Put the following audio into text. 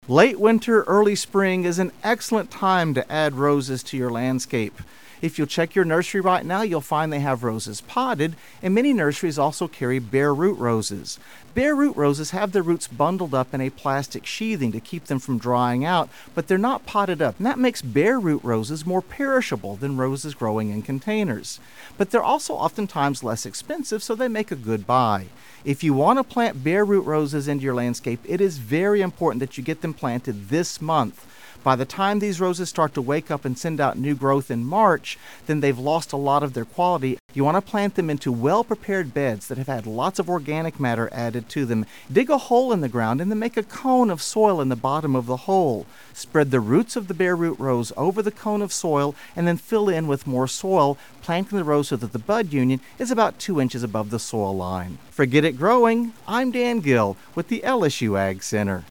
Late winter, early spring is an excellent time to add roses to your landscape. If you'll check your nursery right now, you'll find they have roses potted, and many nurseries also carry bare root roses. Bare root roses have their roots bundled up in a plastic sheathing to keep them from drying out, but they're not potted up, and that makes bare root roses more perishable than roses growing in containers. But they're also oftentimes less expensive, so they make a good buy. If you want to plant bare root roses into your landscape, it is very important that you get them planted this month. By the time these roses start to wake up and send out new growth in March, then they've lost a lot of their quality. You want to plant them into well-prepared beds that have had lots of organic matter added to them. Dig a hole in the ground and then make a cone of soil in the bottom of the hole. Spread the roots of the bare root rose over the cone of soil and then fill in with more soil, planting the rose so that the bud union is about 2 inches above the soil line. For Get It Growing, I'm Dan Gill with the LSU Ag Center.